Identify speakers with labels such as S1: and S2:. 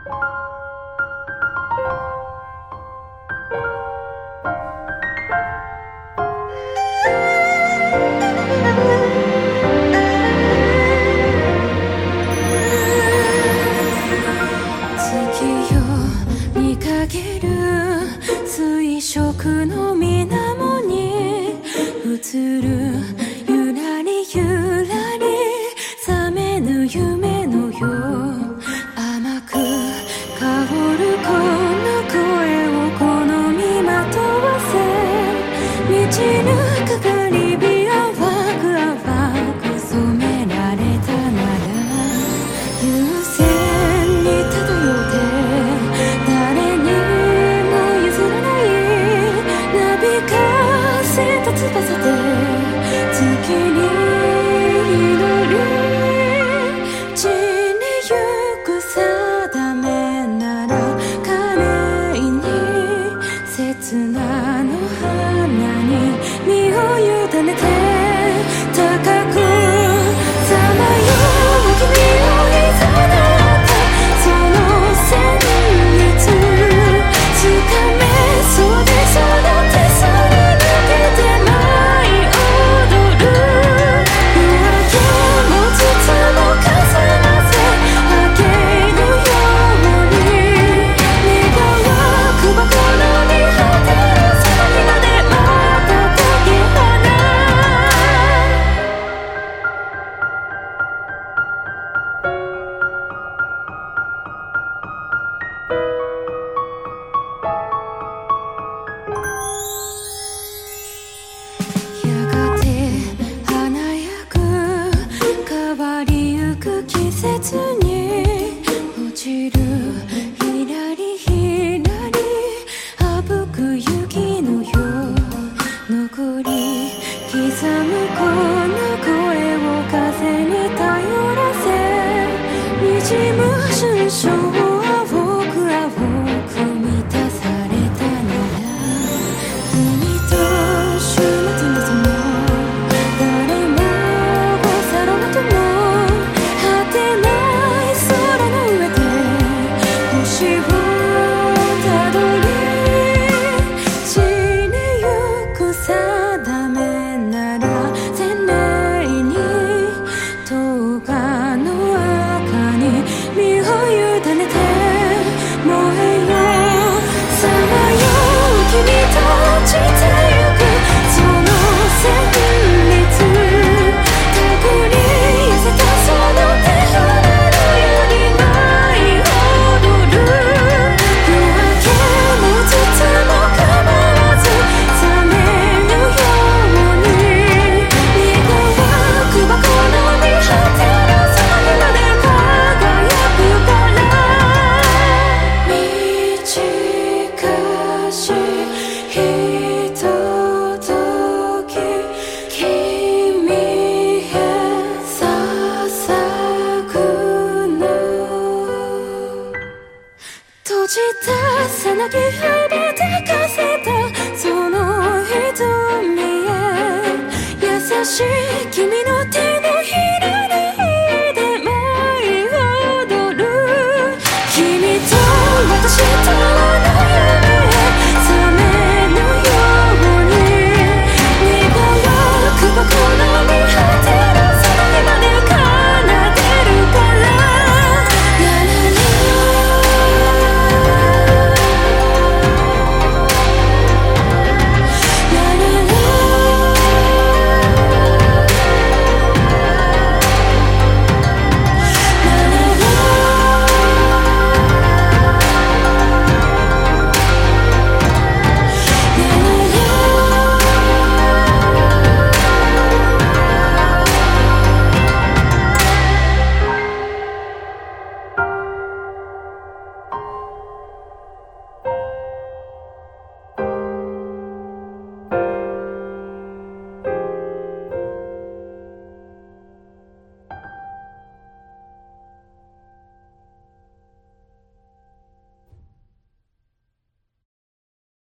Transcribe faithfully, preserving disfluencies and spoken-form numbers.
S1: 月夜にかける水色の水面に映るゆらりゆらり覚めぬ夢のよう甘く香るこの声を好みまとわせ満ちぬかかり火淡く淡く染められたなら優先に漂って誰にも譲らないなびかせた翼で月に祈り地に行く定めなら彼に刹那の花に身を委ねて高くさまよう君をいざなったその旋律つかめそうでその手すり抜けて舞い踊る夜明けもつつも重なせ波形のように願わくばこの見果てるその日までまた解き放やがて華やぐ変わりゆく季節に落ちるひらりひらり省く雪のよう残り刻むこの声を風に頼らせ滲む春章を青く青く満たされたなら海と週末のその誰もが去ろうとも果てない空の上で星をたどり地に行く定めなら鮮麗に十日の赤に身を委ねて燃えよさまよう君と落ちてゆくその旋律手繰り寄せたその手離れるように舞い踊る夜明けもつつも構わず覚めぬように願わくばこの見果てるその日まで輝くから短しひととき君へ捧ぐの閉じたさなぎ羽ばたかせたその瞳へ優しい君